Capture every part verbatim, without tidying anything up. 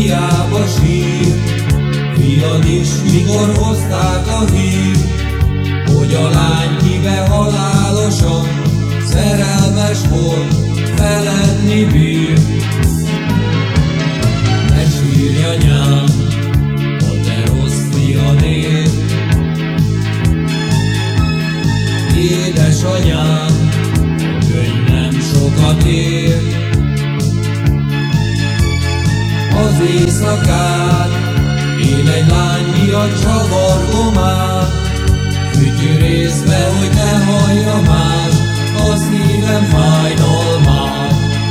hiába sír. Fiad is, mikor hozták a hír, hogy a lány híve halálosan szerelmes volt, feledni bír. Ne sírj, anyám, a te rossz fiadért. Édesanyám, a könyv nem sokat ér. Az éjszakát én egy lány miatt csavargom át, fütyürészve, hogy ne hallja más a szívem fájdalmát.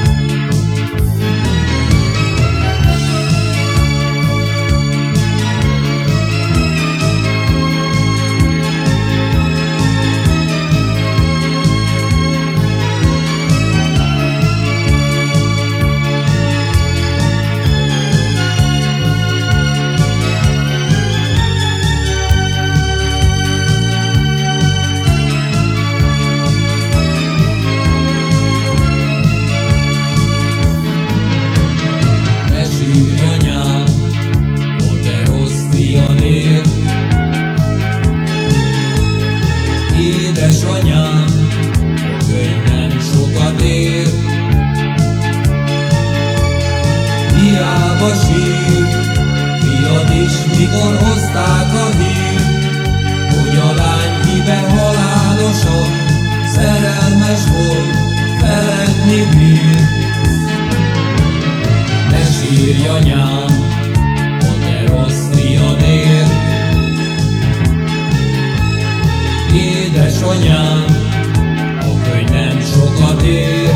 Édesanyám, a könyv nem sokat ér. Hiába sír, fiad is, mikor hozták a hír, hogy a lány híve halálosan szerelmes volt, feledni bír. Ne sírj, anyám, a te rossz fiadért. Édesanyám, a könyv nem sokat ér.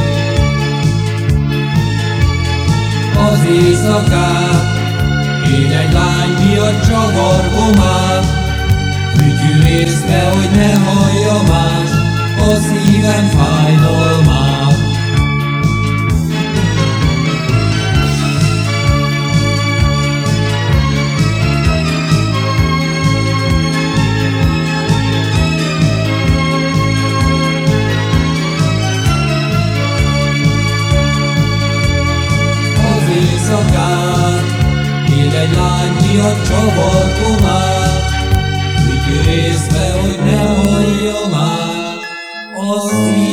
Az éjszakát én egy lány miatt csavargom át, fütyürészve, hogy ne hallja más a szívem fájdalmát. Éjszakát én egy lány miatt csavargom át, fütyürészve, hogy ne hallja már a szívem.